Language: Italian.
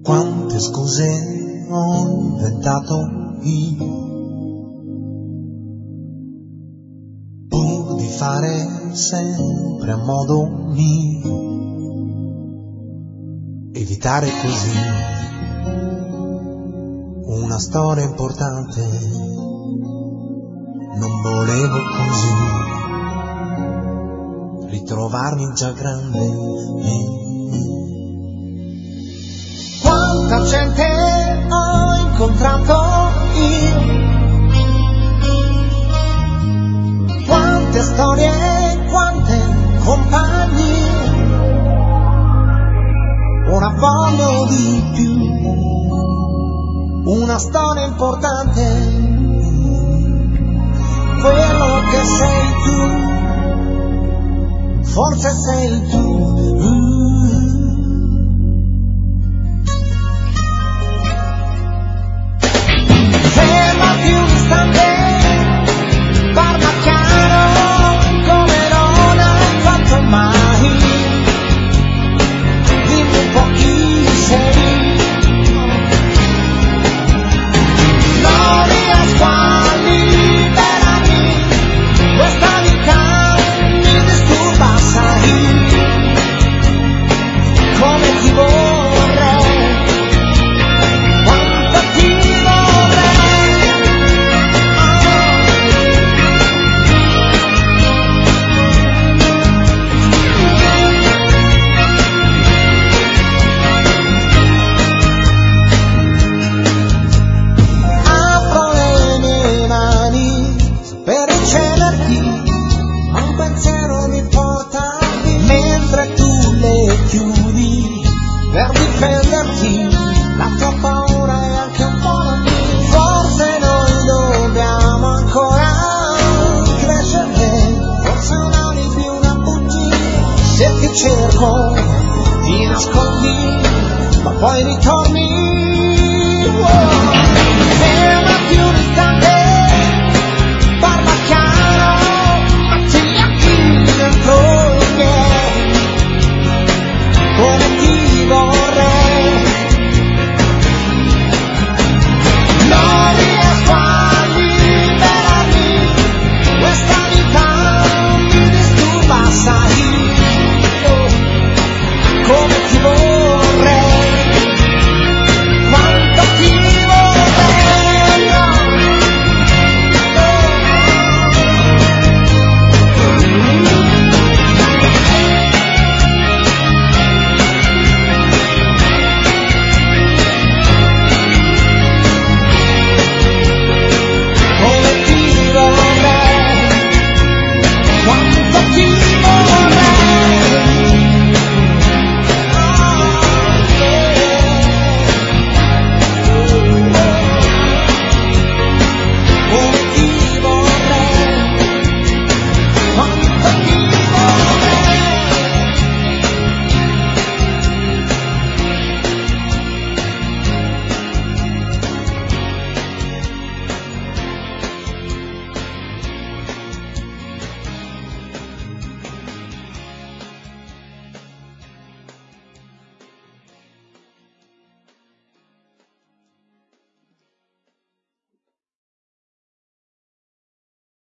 Quante scuse ho inventato io pur di fare sempre a modo mio, evitare così una storia importante. Non volevo così ritrovarmi già grande. Quanta gente ho incontrato io, quante storie, quante compagnie. Ora voglio di più, una storia importante, quello che sei tu, forse sei tu. Fermati un istante, parla chiaro, come non hai fatto mai. Dimmi un po' chi sei. Non riesco a liberarmi, questa vita mi disturba assai. Come ti vorrei, quanto ti per difenderti, la tua paura è anche un po' la mia. Forse noi dobbiamo ancora crescere, forse un alibi, una bugia. Se ti cerco, ti nascondi, ma poi ritorni.